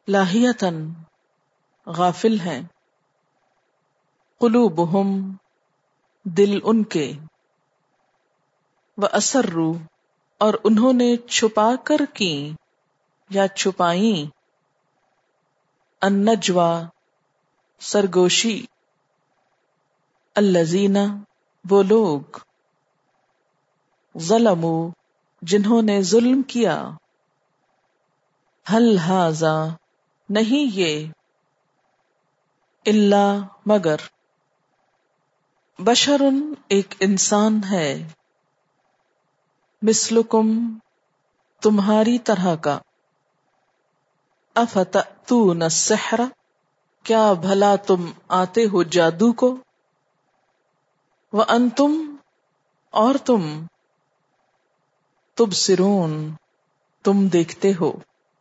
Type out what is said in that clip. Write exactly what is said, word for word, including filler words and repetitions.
लाहियतन गाफिल हैं, कुलूबुहुम दिल उनके, व असर्रू और उन्होंने छुपा कर की या छुपाई, अन्नज्वा सरगोशी, अल्लजीना वो लोग, ज़लमू जिन्होंने जुल्म किया, हल हाजा नहीं ये, इल्ला मगर, बशरुन एक इंसान है, मिस्लुकुम तुम्हारी तरह का, अफतअतून अस्सिहरा क्या भला तुम आते हो जादू को, व अंतुम और तुम, तुबसिरून तुम देखते हो।